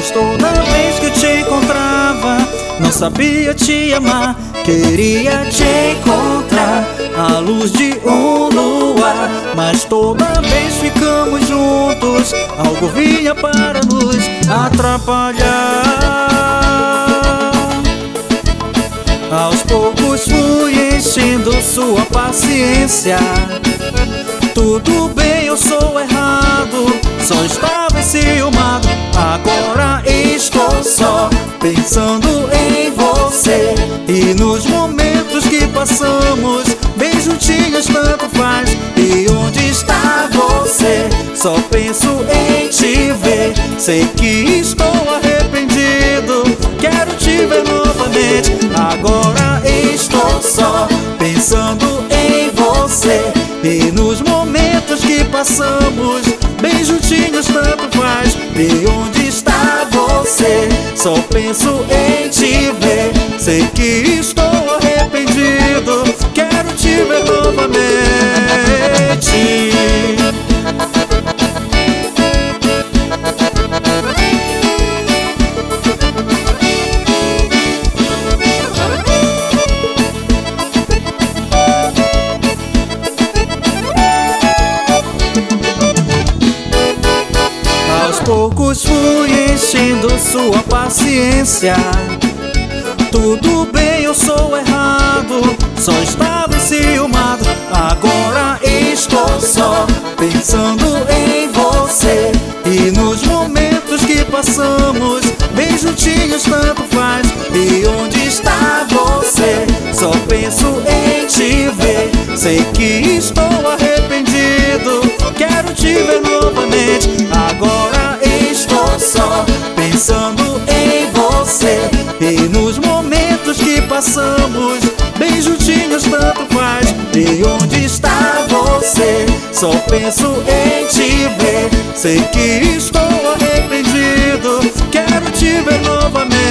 Mas toda vez que eu te encontrava, não sabia te amar. Queria te encontrar à luz de um luar. Mas toda vez ficamos juntos, algo vinha para nos atrapalhar. Aos poucos fui enchendo sua paciência. Tudo bem, eu sou errado, só estava enciumado. Agora estou só pensando em você. E nos momentos que passamos bem juntinhos tanto faz. E onde está você? Só penso em te ver. Sei que estou arrependido, quero te ver novamente. Agora estou só pensando em você. E nos momentos que passamos bem juntinhos tanto faz. E onde está você? Só penso em te ver. Sei que estou arrependido, quero te ver novamente. Aos poucos fui enchendo sua paciência. Tudo bem, eu sou errado, só estava enciumado. Agora estou só pensando em você. E nos momentos que passamos bem juntinhos tanto faz. E onde está você? Só penso em te ver. Sei que estou arrependido, quero te ver novamente. Agora estou só pensando em você. E nos momentos que passamos bem juntinhos tanto faz. E onde está você? Só penso em te ver. Sei que estou arrependido, quero te ver novamente.